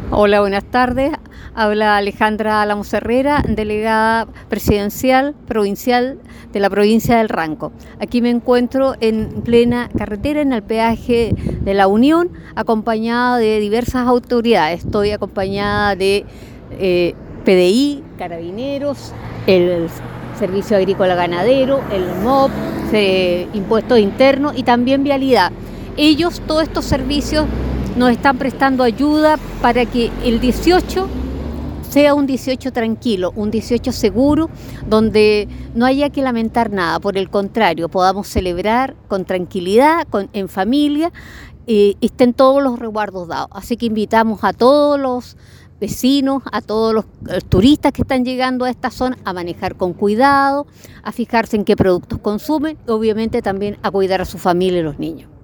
Hola, buenas tardes. Habla Alejandra Alamos Herrera, delegada presidencial provincial de la provincia del Ranco. Aquí me encuentro en plena carretera, en el peaje de la Unión, acompañada de diversas autoridades. Estoy acompañada de PDI, Carabineros, el Servicio Agrícola Ganadero, el MOP, Impuestos Internos y también Vialidad. Ellos, todos estos servicios, nos están prestando ayuda para que el 18 sea un 18 tranquilo, un 18 seguro, donde no haya que lamentar nada, por el contrario, podamos celebrar con tranquilidad, en familia, y estén todos los resguardos dados. Así que invitamos a todos los vecinos, a todos los turistas que están llegando a esta zona a manejar con cuidado, a fijarse en qué productos consumen y obviamente también a cuidar a su familia y los niños.